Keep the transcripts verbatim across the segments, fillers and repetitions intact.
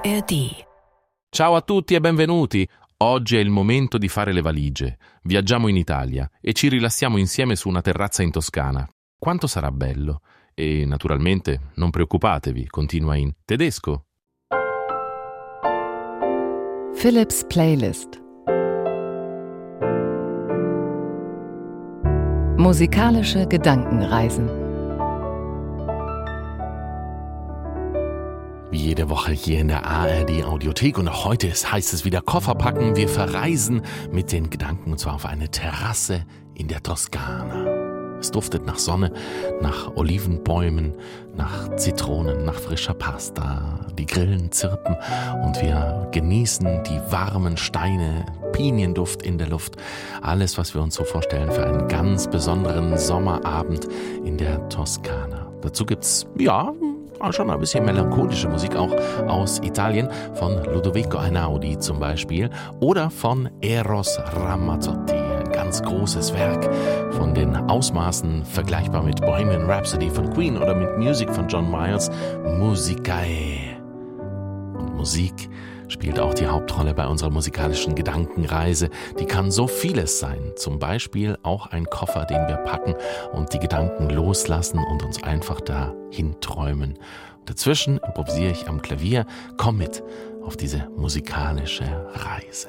R D. Ciao a tutti e benvenuti! Oggi è il momento di fare le valigie. Viaggiamo in Italia e ci rilassiamo insieme su una terrazza in Toscana. Quanto sarà bello! E naturalmente non preoccupatevi, continua in tedesco. Philips Playlist. Musikalische Gedankenreisen. Wie jede Woche hier in der A R D Audiothek und auch heute ist, heißt es wieder Koffer packen. Wir verreisen mit den Gedanken und zwar auf eine Terrasse in der Toskana. Es duftet nach Sonne, nach Olivenbäumen, nach Zitronen, nach frischer Pasta. Die Grillen zirpen und wir genießen die warmen Steine, Pinienduft in der Luft. Alles, was wir uns so vorstellen für einen ganz besonderen Sommerabend in der Toskana. Dazu gibt's, ja, schon ein bisschen melancholische Musik auch aus Italien, von Ludovico Einaudi zum Beispiel oder von Eros Ramazzotti, ein ganz großes Werk von den Ausmaßen vergleichbar mit Bohemian Rhapsody von Queen oder mit Music von John Miles, Musicae. Und Musik spielt auch die Hauptrolle bei unserer musikalischen Gedankenreise. Die kann so vieles sein, zum Beispiel auch ein Koffer, den wir packen und die Gedanken loslassen und uns einfach dahin träumen. Dazwischen improvisiere ich am Klavier. Komm mit auf diese musikalische Reise.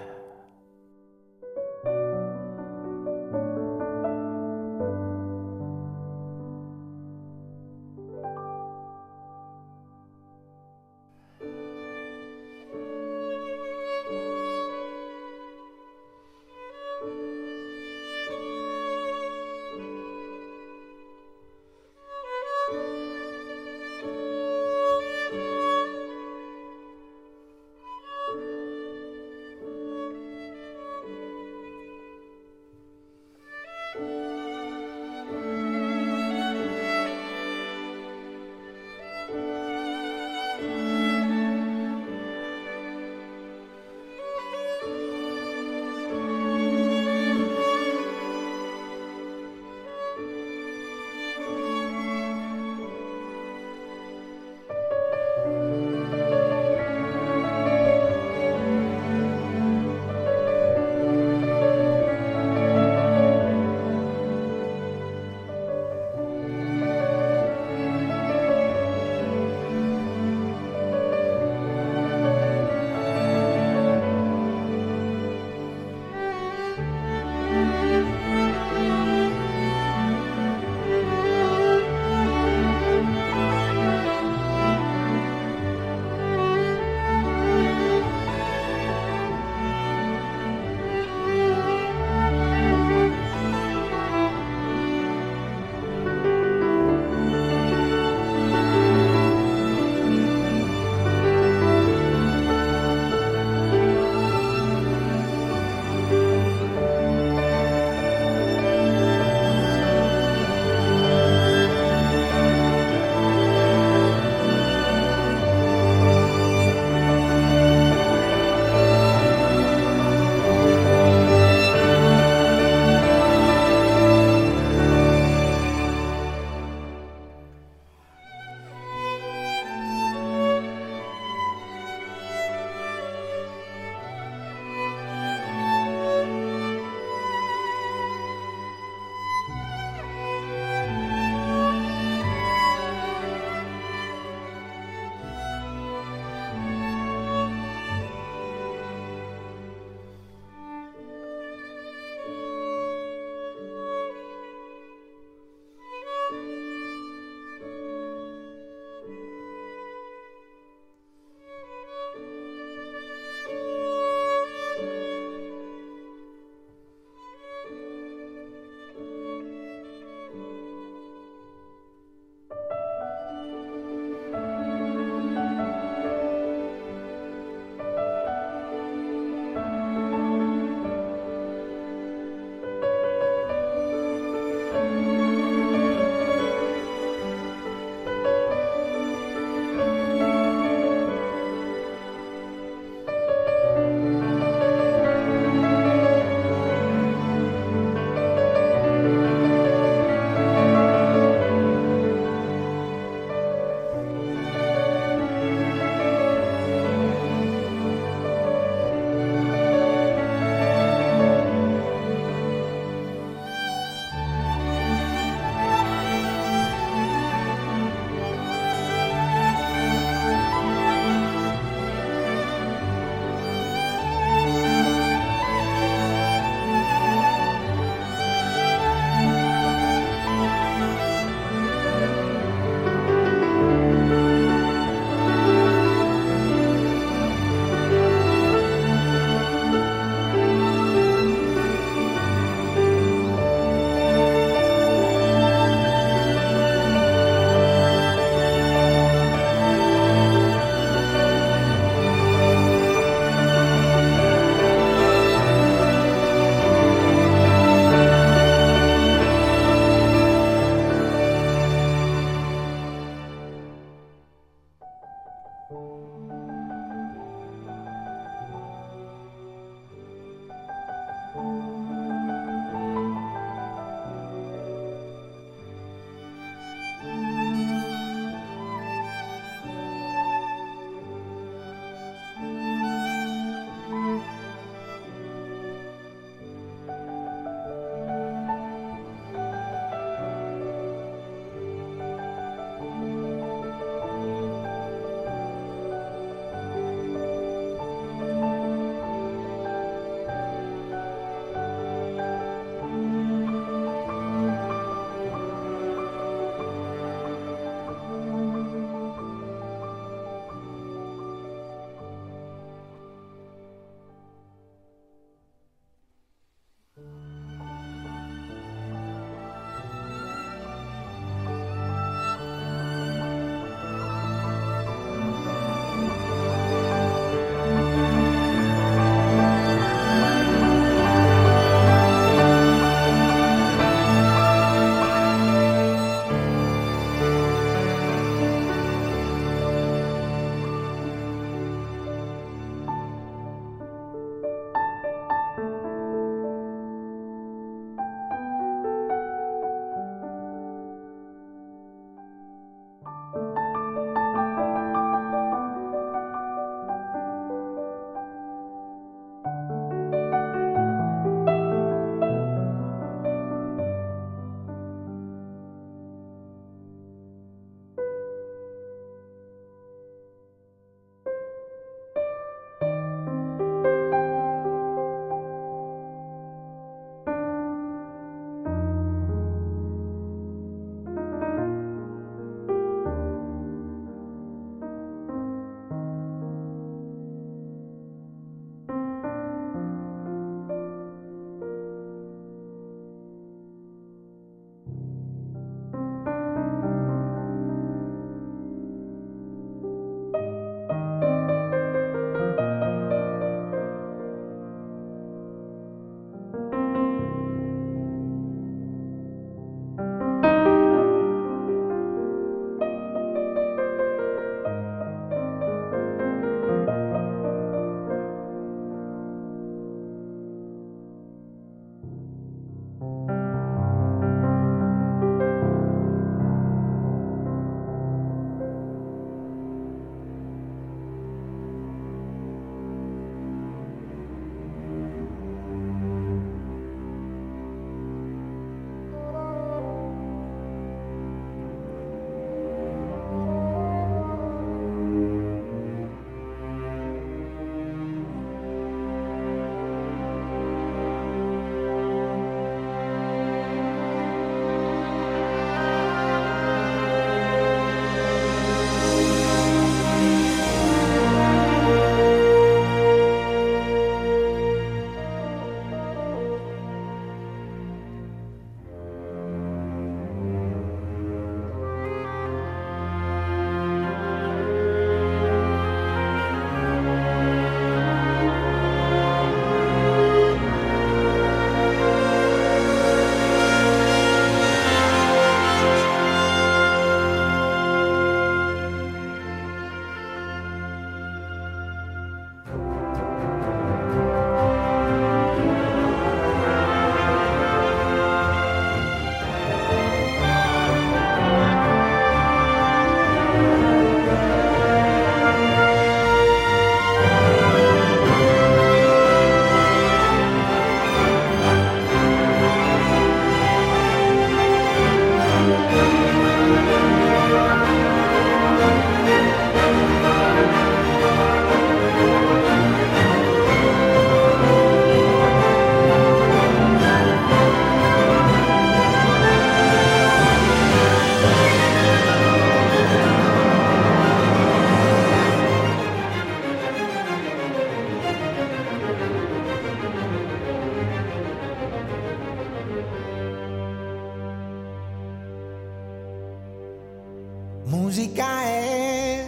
Musica è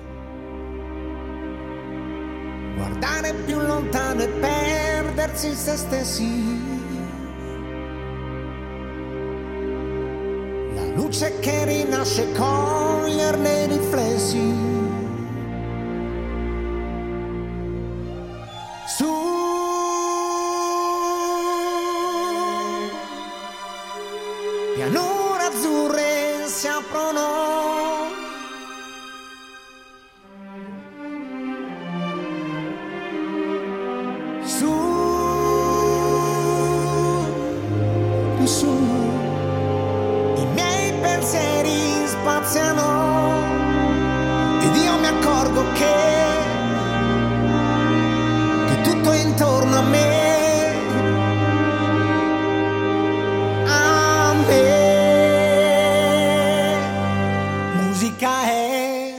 guardare più lontano e perdersi se stessi. La luce che rinasce, coglierne i riflessi. Su pianure azzurre si aprono. Su, i miei pensieri spaziano ed io mi accorgo che, che tutto è intorno a me, a me. Musica è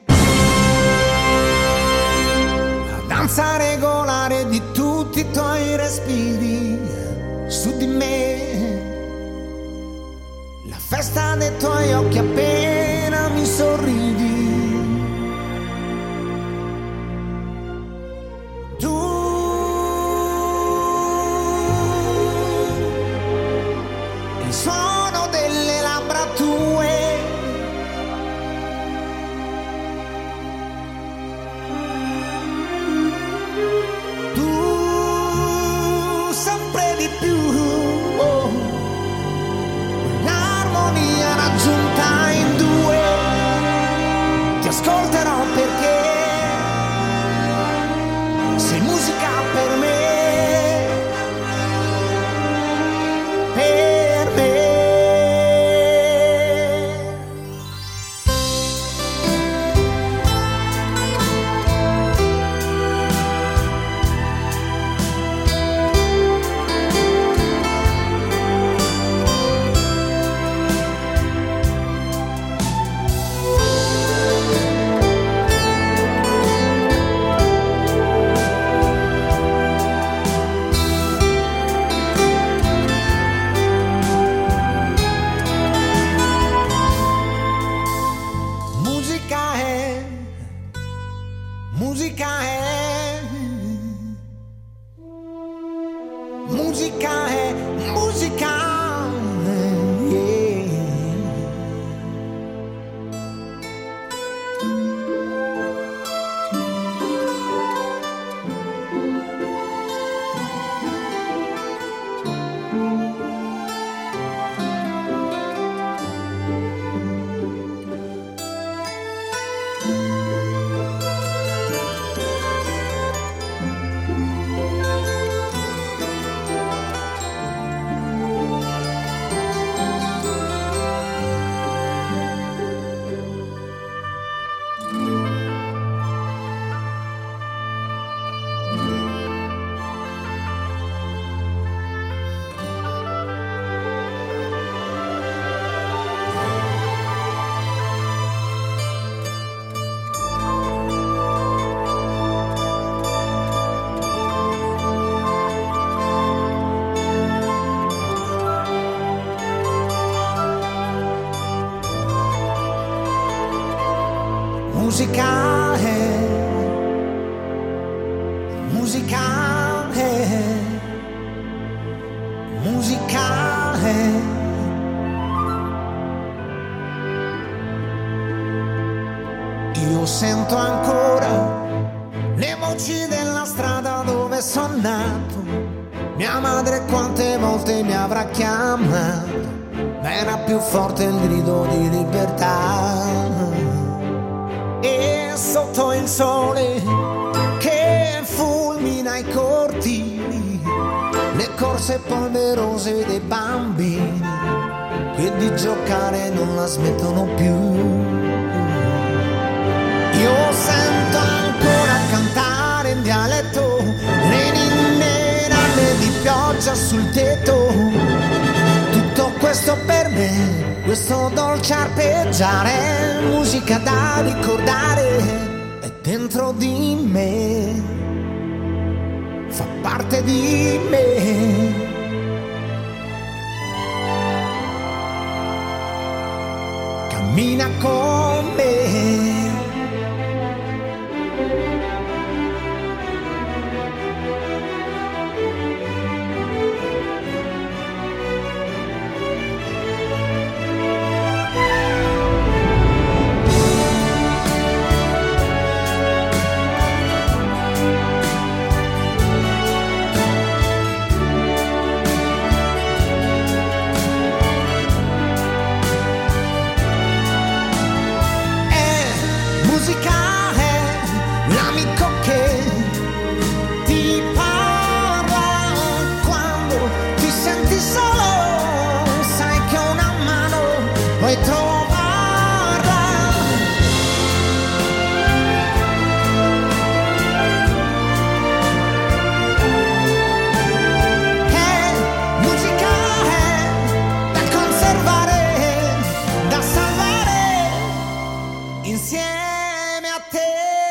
la danza regolare di tutti i tuoi respiri su di me. Festa dei tuoi occhi appena mi sorridi. Tu il suono delle labbra tue, tu sempre di più. Oh. Raggiunta in due, ti ascolterò perché sei musica per me, per me. Musica è, musica è, musica è, yeah. Musica è, musica è, musica è. Io sento ancora le voci della strada dove sono nato. Mia madre quante volte mi avrà chiamato, ma era più forte il grido di libertà. E sotto il sole che fulmina i cortili, le corse polverose dei bambini che di giocare non la smettono più. Io sento ancora cantare in dialetto le ninne nane di pioggia sul tetto. Tutto questo per me, questo dolce arpeggiare, musica da ricordare, è dentro di me, fa parte di me. Cammina con me. musica è l'amico che ti parla quando ti senti solo, sai che una mano puoi trovarla. È musica è da conservare, da salvare insieme a te.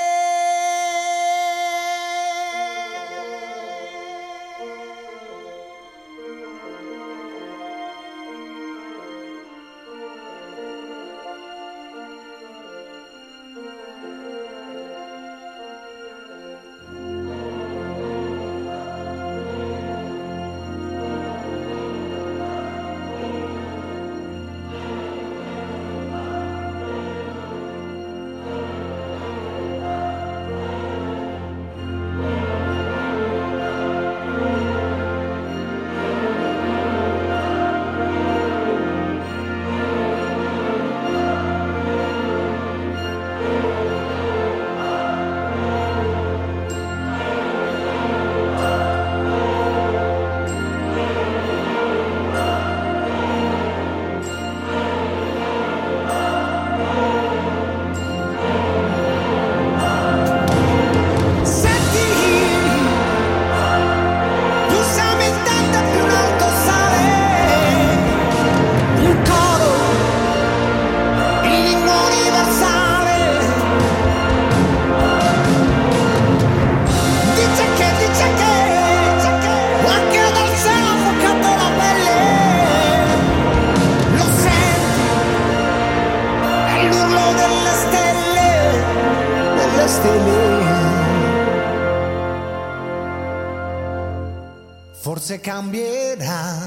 Forse cambierà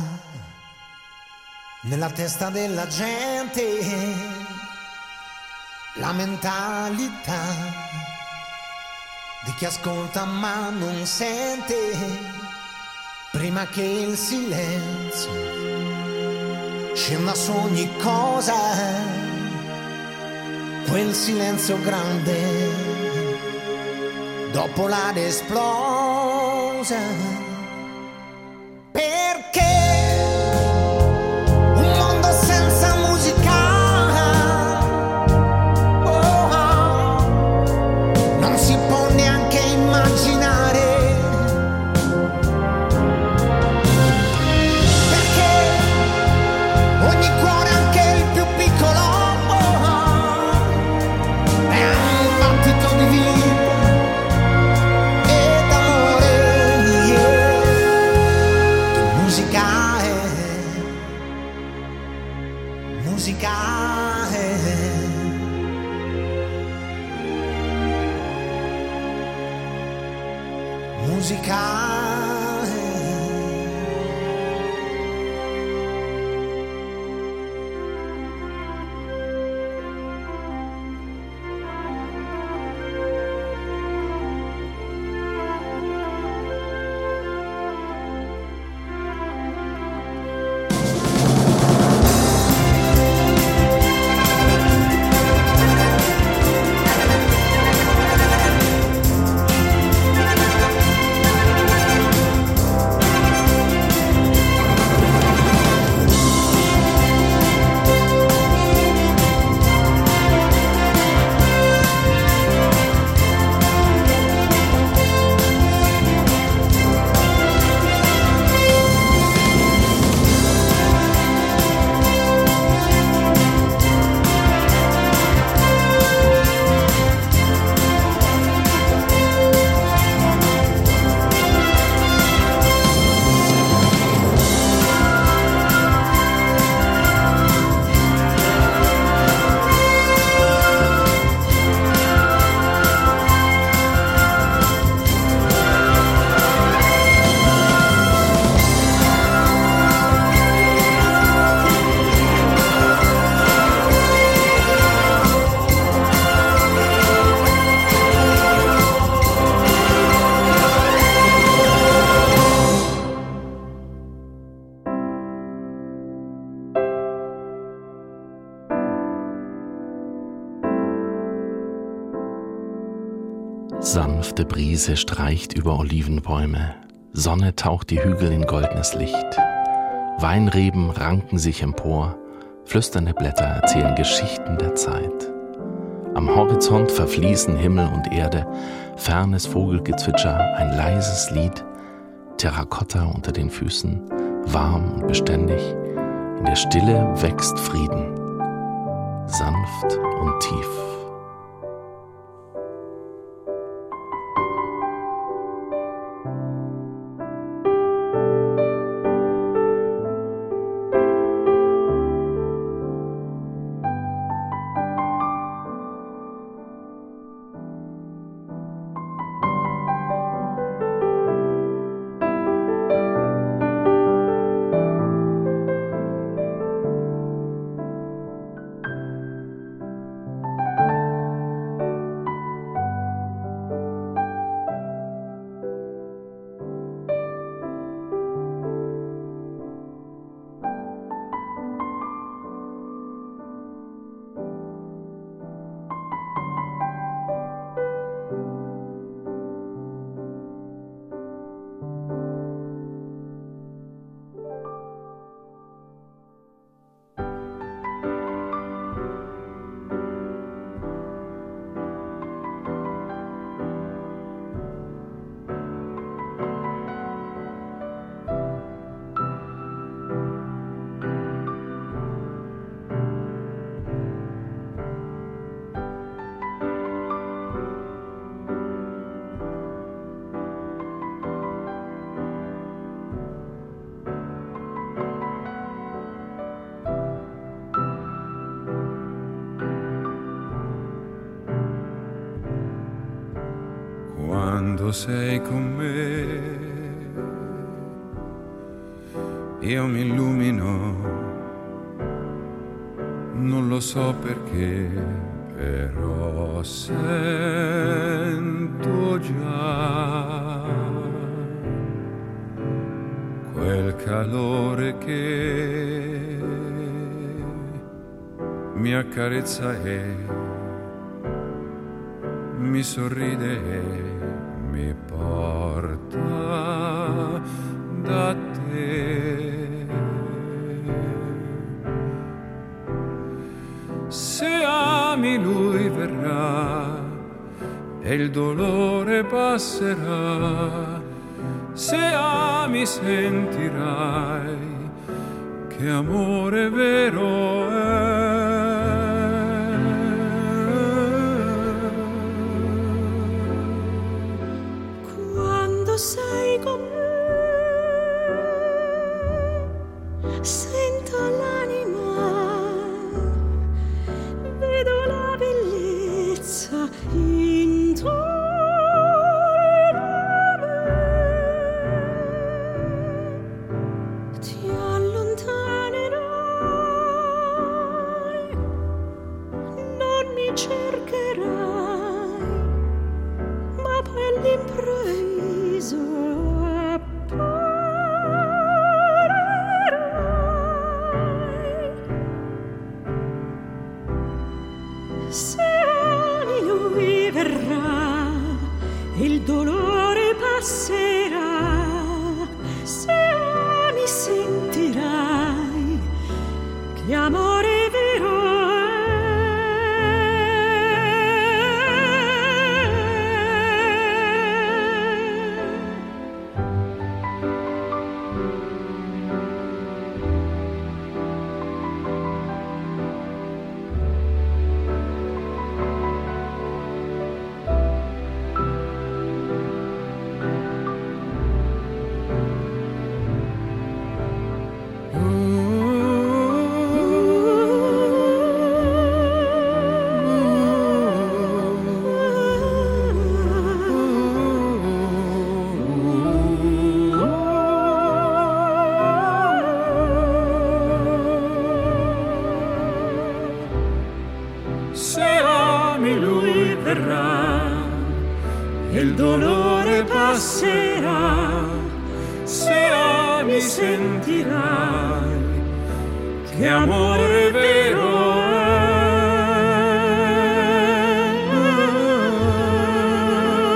nella testa della gente la mentalità di chi ascolta ma non sente, prima che il silenzio scenda su ogni cosa, quel silenzio grande dopo l'aria esplosa. Perché un mondo senza musica oh, oh, non si può neanche immaginare. Perché ogni cuore, anche il più piccolo, oh, oh, è un battito di vita e d'amore, yeah. Musica è, musica è, musica è. Sanfte Brise streicht über Olivenbäume, Sonne taucht die Hügel in goldenes Licht. Weinreben ranken sich empor, flüsternde Blätter erzählen Geschichten der Zeit. Am Horizont verfließen Himmel und Erde, fernes Vogelgezwitscher, ein leises Lied, Terrakotta unter den Füßen, warm und beständig, in der Stille wächst Frieden, sanft und tief. Quando sei con me, io mi illumino, non lo so perché, però sento già quel calore che mi accarezza e mi sorride e mi porta da te. Se ami lui verrà e il dolore passerà, se ami sentirai che amore vero è. Sei con me, sento l'anima, vedo la bellezza intorno a me, ti allontanerai, non mi cercherai, ma poi all'improvviso apparirai. Se ami lui verrà, il dolore passerà, se ami sentirai che amore vero il dolore passerà, se ami sentirai che amore vero è.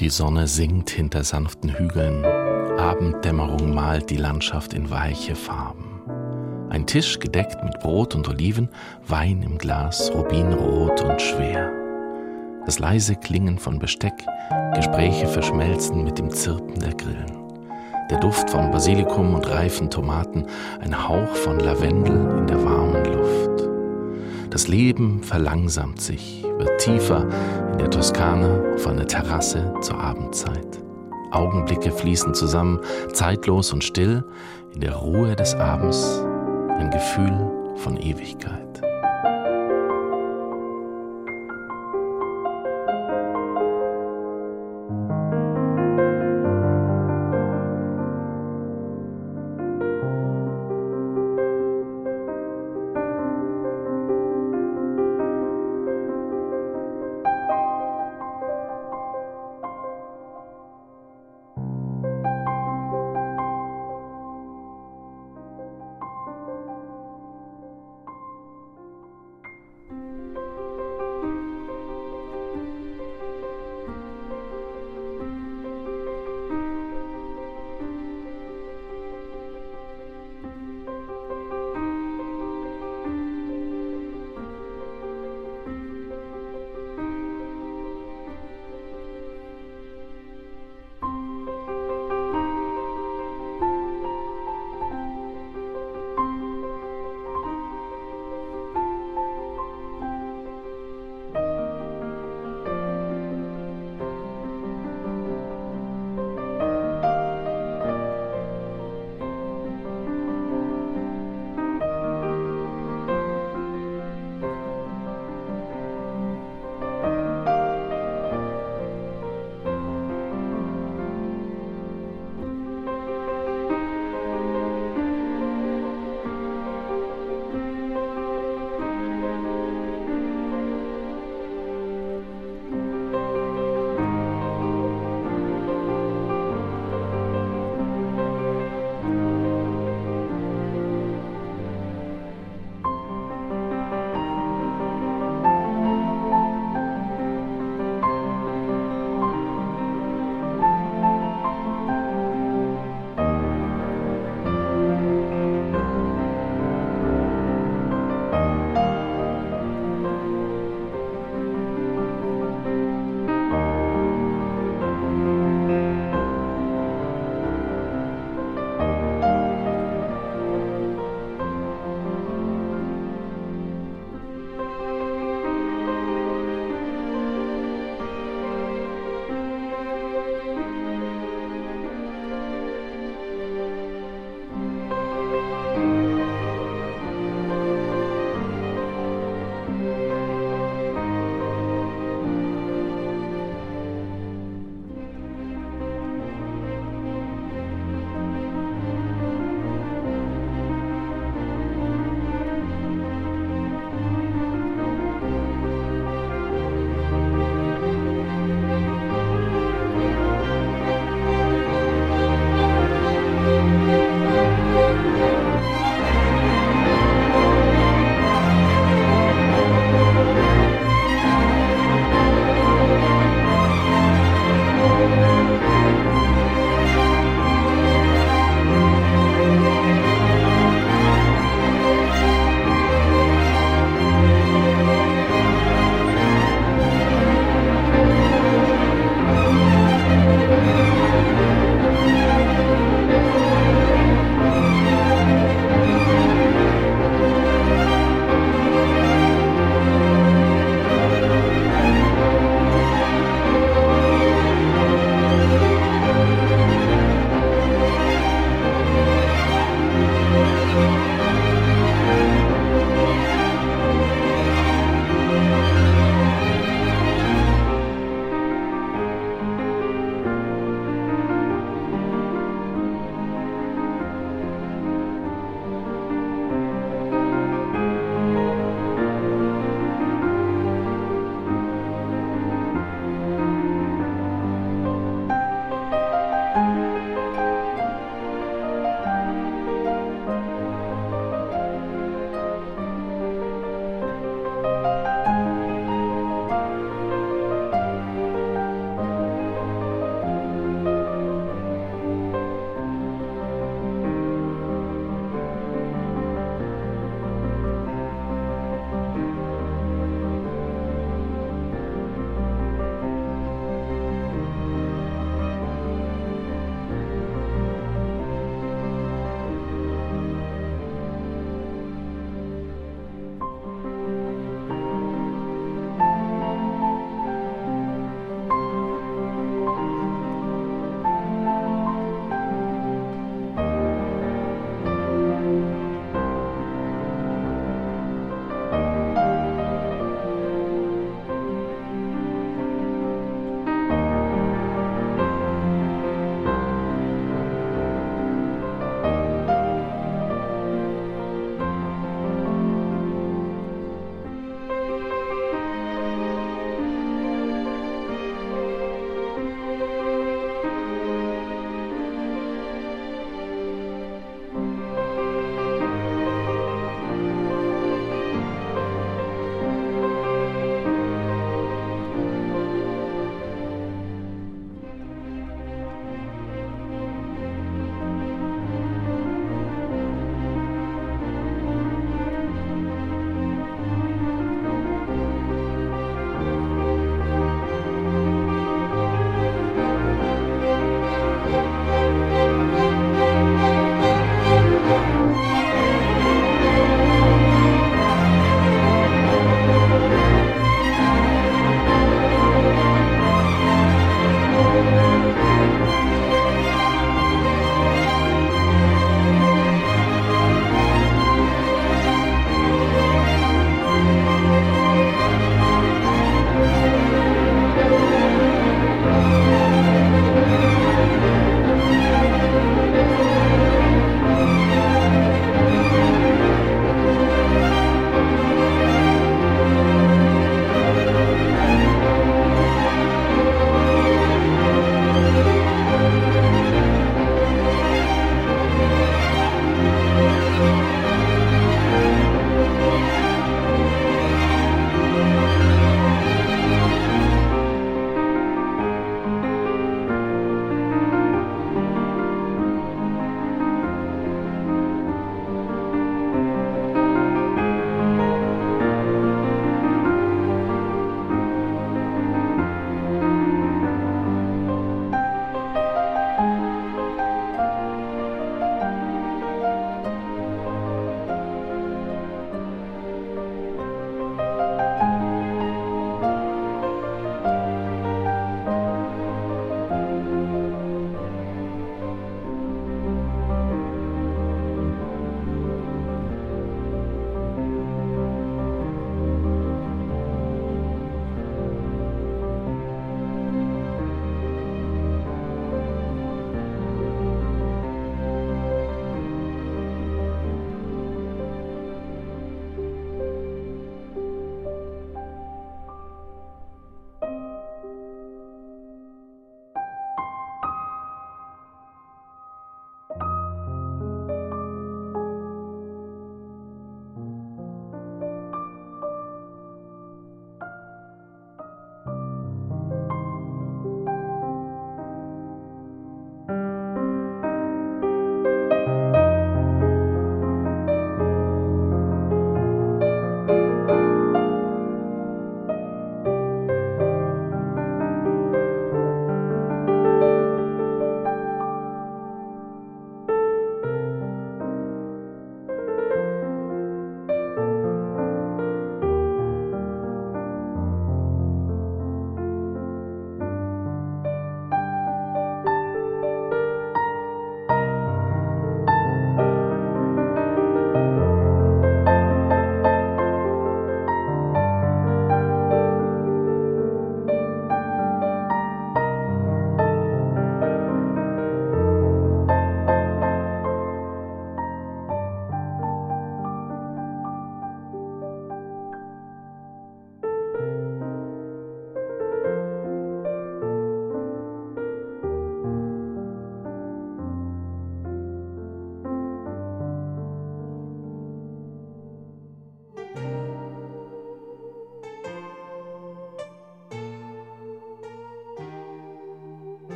Die Sonne sinkt hinter sanften Hügeln, Abenddämmerung malt die Landschaft in weiche Farben. Ein Tisch gedeckt mit Brot und Oliven, Wein im Glas, rubinrot und schwer. Das leise Klingen von Besteck, Gespräche verschmelzen mit dem Zirpen der Grillen. Der Duft von Basilikum und reifen Tomaten, ein Hauch von Lavendel in der warmen Luft. Das Leben verlangsamt sich, wird tiefer in der Toskana auf einer Terrasse zur Abendzeit. Augenblicke fließen zusammen, zeitlos und still, in der Ruhe des Abends, ein Gefühl von Ewigkeit.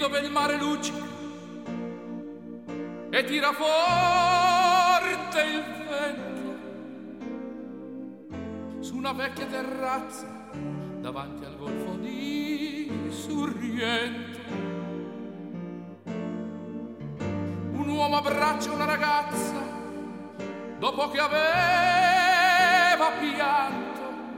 dove il mare luccica e tira forte il vento, su una vecchia terrazza davanti al golfo di Sorrento. Un uomo abbraccia una ragazza dopo che aveva pianto,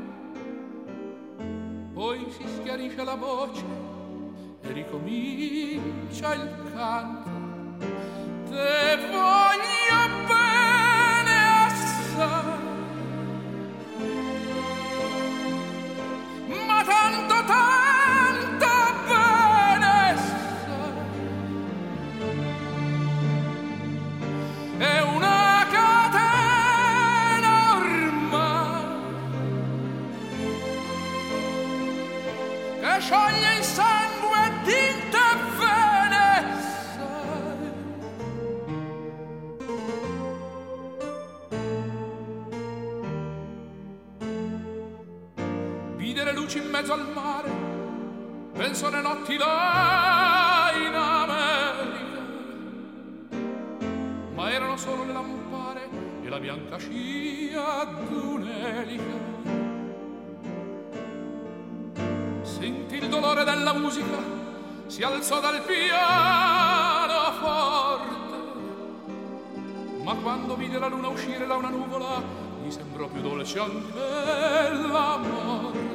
poi si schiarisce la voce e ricomincia il canto. Te voglio bene assai, ma tanto tanto bene sai, è una catena ormai che scioglie il sangue di te bene sai. Vide le luci in mezzo al mare, penso alle notti là in America, ma erano solo le lampare e la bianca scia d'un'elica. Sentì il dolore della musica, si alzò dal pianoforte, ma quando vide la luna uscire da una nuvola gli sembrò più dolce anche la morte.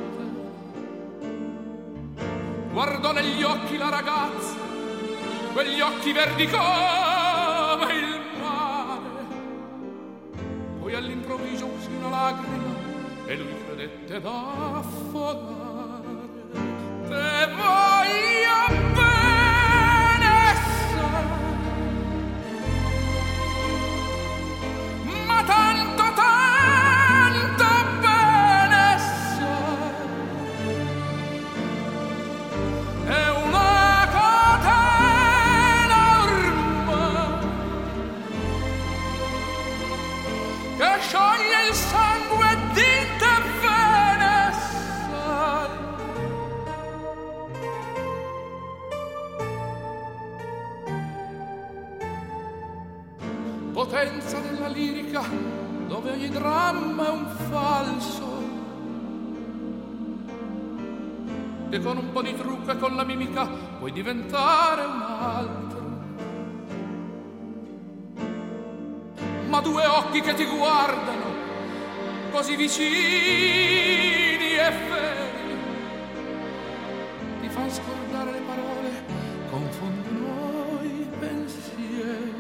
Guardò negli occhi la ragazza, quegli occhi verdi come il mare, poi all'improvviso uscì una lacrima e lui credette d'affogare. Te voglio bene sai, ma tanto tanto bene sai, è una catena ormai che scioglie il sangue di te bene sai. Potenza della lirica dove ogni dramma è un falso, e con un po' di trucco e con la mimica puoi diventare un altro. Ma due occhi che ti guardano così vicini e feri ti fanno scordare le parole, confondono i pensieri.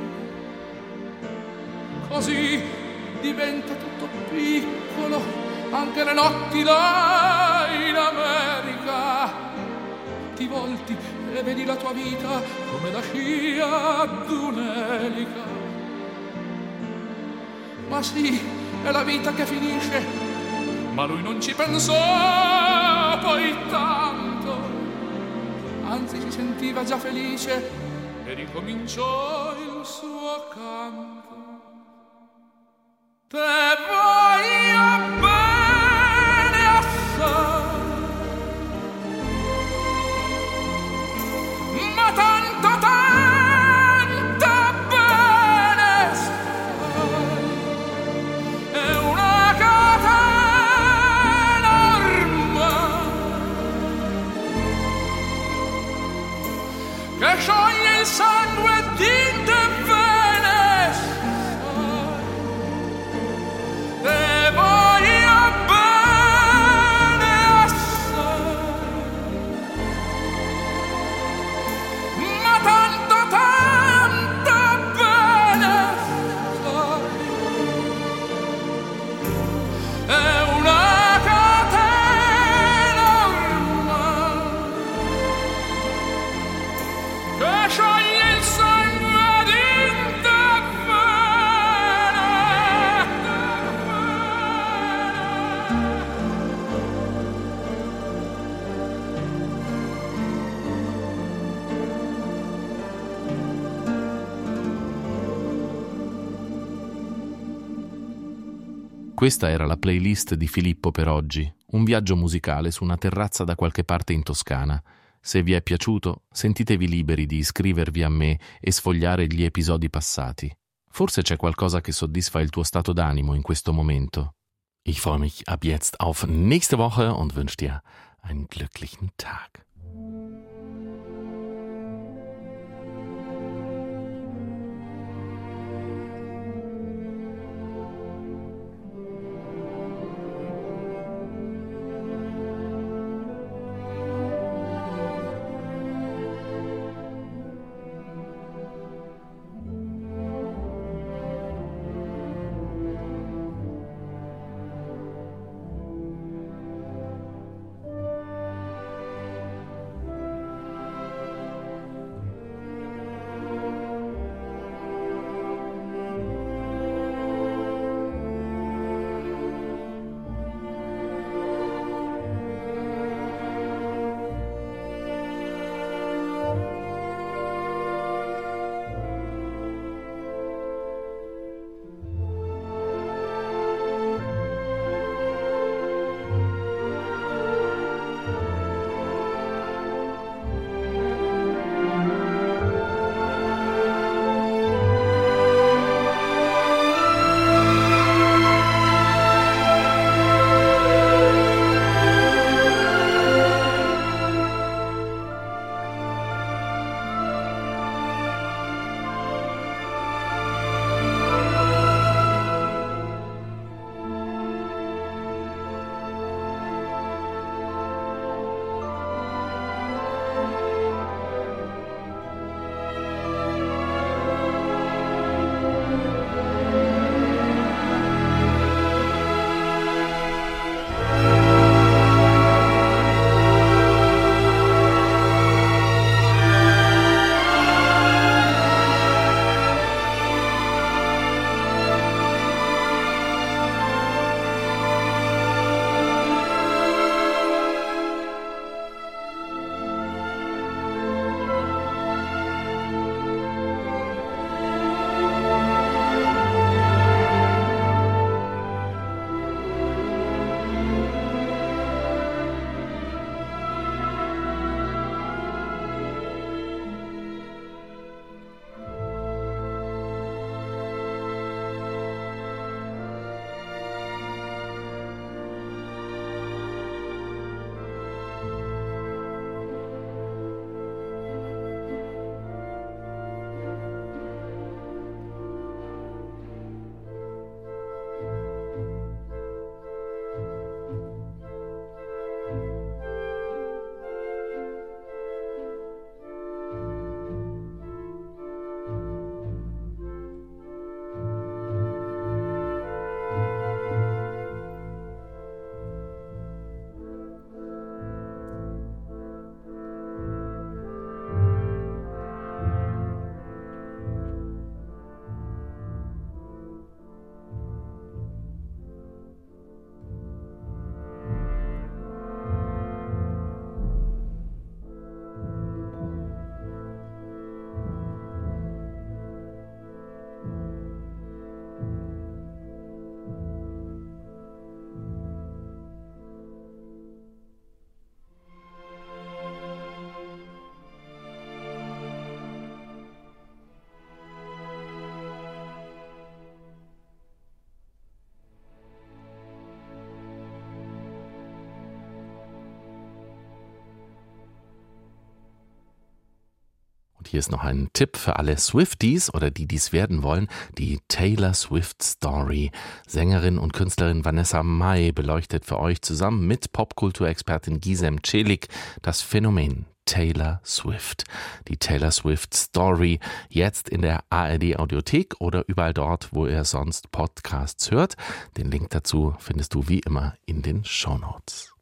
Così diventa tutto piccolo, anche le notti là in America. Ti volti e vedi la tua vita come la scia d'un'elica. Ma sì, è la vita che finisce, ma lui non ci pensò poi tanto, anzi si sentiva già felice e ricominciò il suo canto. Te voglio bene assai, ma tanto tanto bene sai, è una catena ormai che scioglie il sangue di te bene sai. Te voglio bene assai, ma tanto tanto bene sai, è una catena ormai che scioglie il sangue di te Questa era la playlist di Filippo per oggi, un viaggio musicale su una terrazza da qualche parte in Toscana. Se vi è piaciuto, sentitevi liberi di iscrivervi a me e sfogliare gli episodi passati. Forse c'è qualcosa che soddisfa il tuo stato d'animo in questo momento. Ich freue mich ab jetzt auf nächste Woche und wünsche dir einen glücklichen Tag. Hier ist noch ein Tipp für alle Swifties oder die, die es werden wollen. Die Taylor Swift Story. Sängerin und Künstlerin Vanessa Mai beleuchtet für euch zusammen mit Popkulturexpertin Gizem Celik das Phänomen Taylor Swift. Die Taylor Swift Story jetzt in der A R D Audiothek oder überall dort, wo ihr sonst Podcasts hört. Den Link dazu findest du wie immer in den Shownotes.